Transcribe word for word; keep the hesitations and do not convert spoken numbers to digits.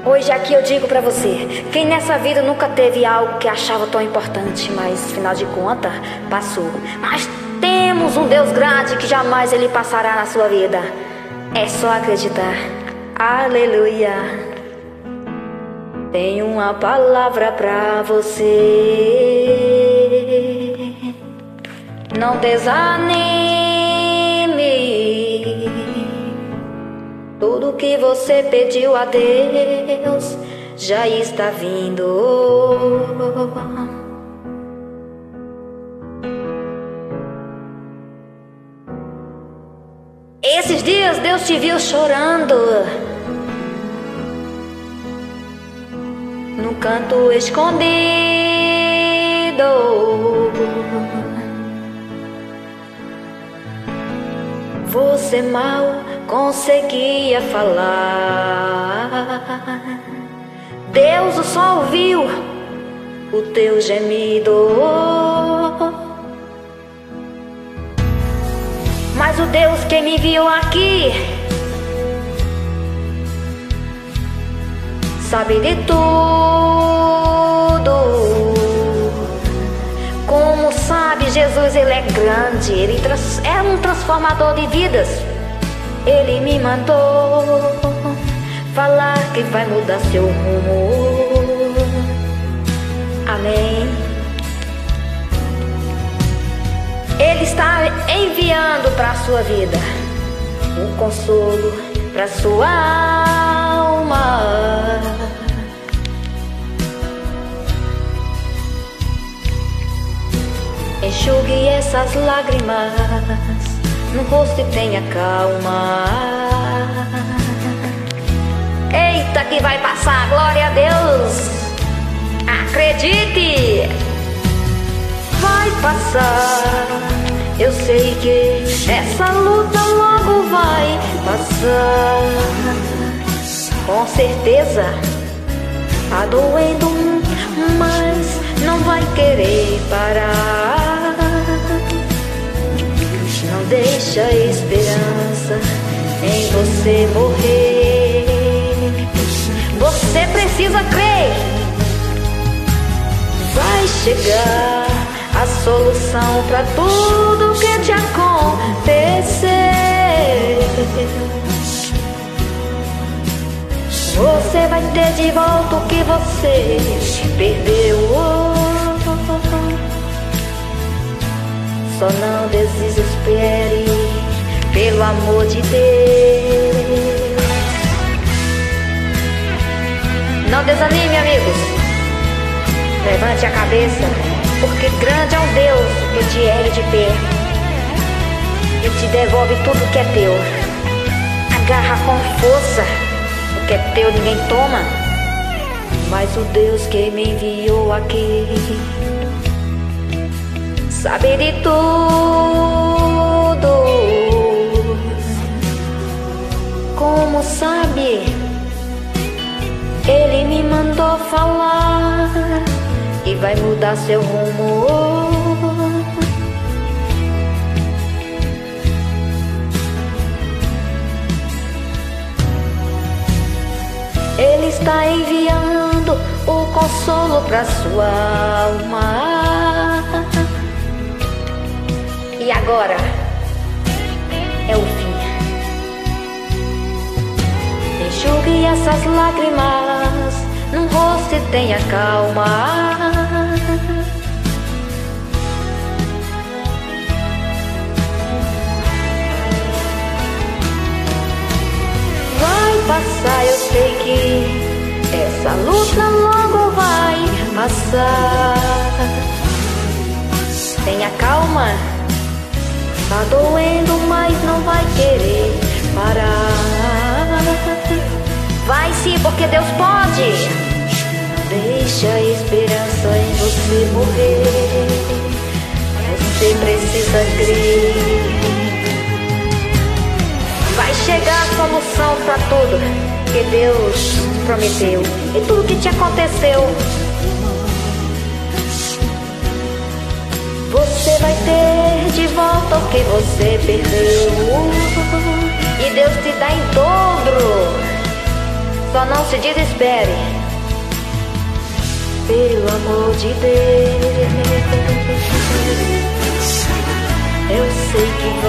Hoje aqui eu digo pra você: quem nessa vida nunca teve algo que achava tão importante, mas afinal de contas passou. Mas temos um Deus grande que jamais ele passará na sua vida. É só acreditar. Aleluia. Tenho uma palavra pra você. Não desanime. Tudo que você pediu a Deus já está vindo. Esses dias Deus te viu chorando num canto escondido. Você mal conseguia falar. Deus só ouviu o teu gemido. Mas o Deus que me viu aqui sabe de tudo. Como sabe, Jesus, ele é grande. Ele é um transformador de vidas. Ele me mandou falar que vai mudar seu rumo. Amém. Ele está enviando para a sua vida um consolo para sua alma. Enxugue essas lágrimas no rosto e tenha calma. Eita, que vai passar, glória a Deus. Acredite, vai passar. Eu sei que essa luta logo vai passar. Com certeza tá doendo, mas não vai querer parar. Não deixa a esperança em você morrer. Você precisa crer. Vai chegar a solução pra tudo que te acontecer. Você vai ter de volta o que você perdeu. Só não desespere, pelo amor de Deus. Não desanime, amigos. Levante a cabeça, porque grande é um Deus que te ergue de pé e te devolve tudo que é teu. Agarra com força, o que é teu ninguém toma. Mas o Deus que me enviou aqui sabe de tudo. Como sabe, ele me mandou falar e vai mudar seu rumo. Ele está enviando o consolo para sua alma. E agora é o fim. Enxugue essas lágrimas no rosto e tenha calma. Vai passar, eu sei que essa luta logo vai passar. Tenha calma. Tá doendo, mas não vai querer parar. Vai sim, porque Deus pode. Deixa a esperança em você morrer. Você precisa crer. Vai chegar a solução pra tudo que Deus prometeu e tudo que te aconteceu. Você vai ter de volta o que você perdeu. E Deus te dá em dobro. Só não se desespere, pelo amor de Deus. Eu sei que